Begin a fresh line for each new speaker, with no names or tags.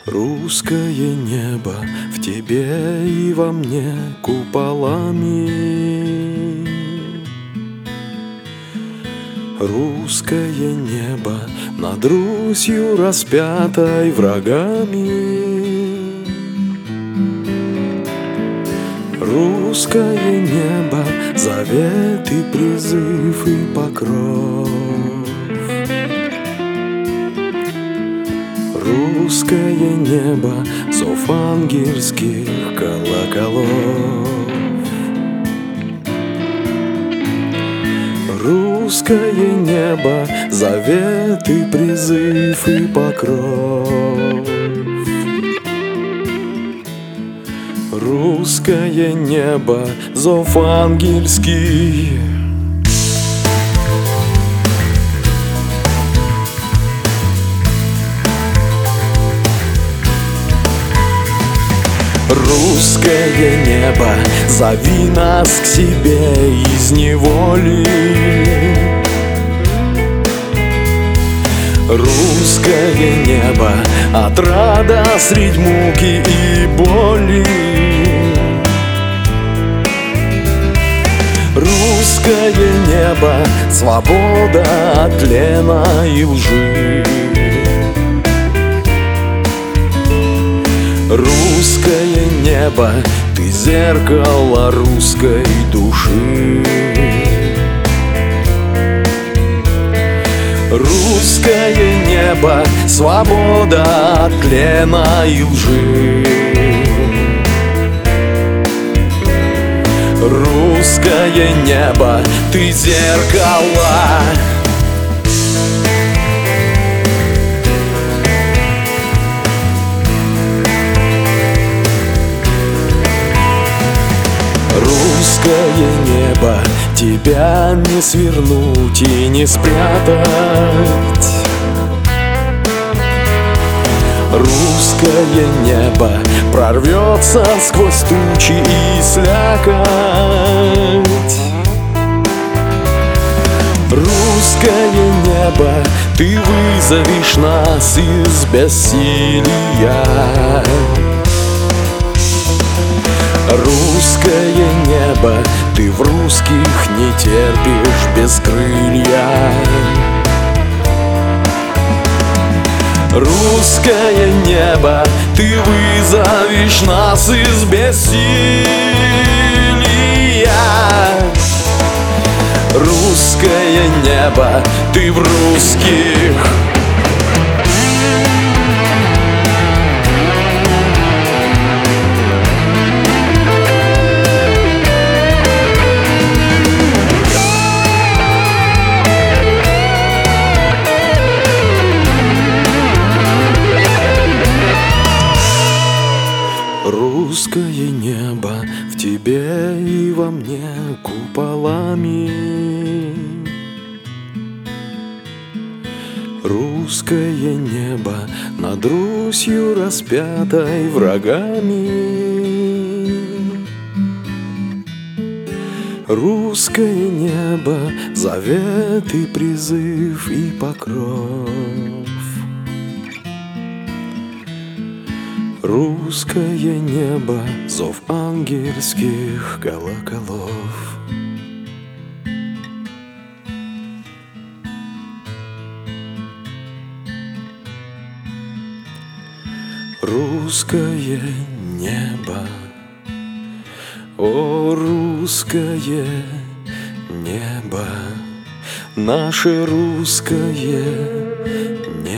Русское небо в тебе и во мне куполами. Русское небо над Русью распятой врагами. Русское небо, завет и призыв и покров. Русское небо, зов ангельских колоколов. Русское небо, завет и призыв и покров. Русское небо, зов ангельский. Русское небо, зови нас к себе из неволи. Русское небо, отрада средь муки и боли. Русское небо, свобода от тлена и лжи. Русское небо, ты зеркало русской души. Русское небо, свобода от тлена и лжи. Русское небо, ты зеркало. Русское небо, тебя не свернуть и не спрятать. Русское небо прорвется сквозь тучи и слякоть. Русское небо, ты вызовешь нас из бессилия. Русское небо, ты в русских не терпишь бескрылья. Русское небо, ты вызовешь нас из бессилия. Русское небо, ты в русских. Русское небо в тебе и во мне куполами. Русское небо над Русью распятой врагами. Русское небо, завет и призыв и покров. Русское небо, зов ангельских колоколов. Русское небо, о, русское небо, наше русское небо.